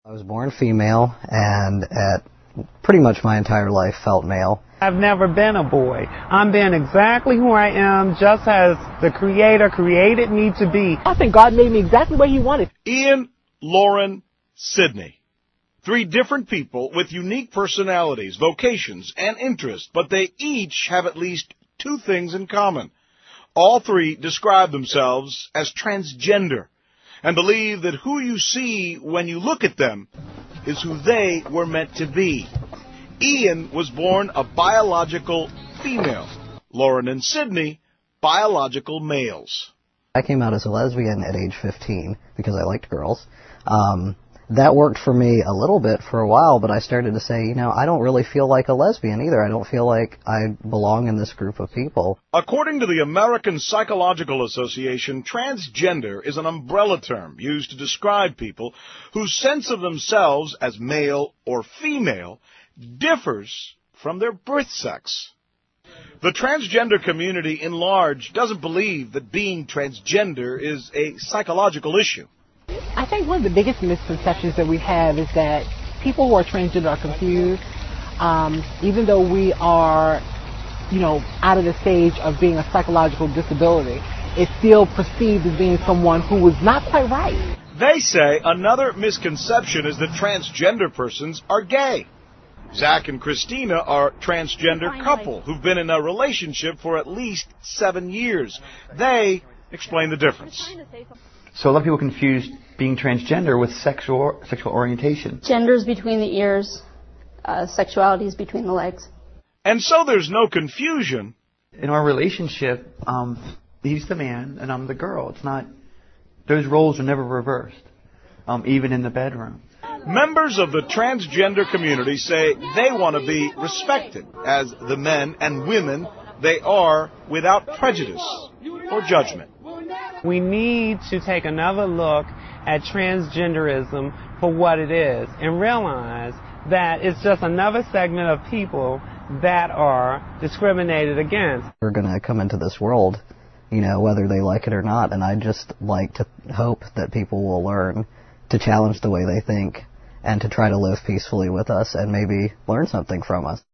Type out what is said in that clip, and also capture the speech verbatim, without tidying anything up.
I was born female, and at pretty much my entire life felt male. I've never been a boy. I'm being exactly who I am, just as the Creator created me to be. I think God made me exactly the way He wanted. Ian, Lauren, Sydney. Three different people with unique personalities, vocations, and interests, but they each have at least two things in common. All three describe themselves as transgender and believe that who you see when you look at them is who they were meant to be. Ian was born a biological female. Lauren and Sydney, biological males. I came out as a lesbian at age fifteen because I liked girls. Um, that worked for me a little bit for a while, but I started to say, you know, I don't really feel like a lesbian either. I don't feel like I belong in this group of people. According to the American Psychological Association, transgender is an umbrella term used to describe people whose sense of themselves as male or female differs from their birth sex. The transgender community in large doesn't believe that being transgender is a psychological issue. I think one of the biggest misconceptions that we have is that people who are transgender are confused. Um, even though we are, you know, out of the stage of being a psychological disability, it's still perceived as being someone who was not quite right. They say another misconception is that transgender persons are gay. Zach and Christina are a transgender couple who've been in a relationship for at least seven years. They explain the difference. So a lot of people confuse being transgender with sexual sexual orientation. Gender's between the ears, uh, sexuality is between the legs. And so there's no confusion. In our relationship, um, he's the man and I'm the girl. It's not, those roles are never reversed, um, even in the bedroom. Members of the transgender community say they want to be respected as the men and women they are without prejudice or judgment. We need to take another look at transgenderism for what it is and realize that it's just another segment of people that are discriminated against. We're going to come into this world, you know, whether they like it or not, and I just like to hope that people will learn to challenge the way they think and to try to live peacefully with us and maybe learn something from us.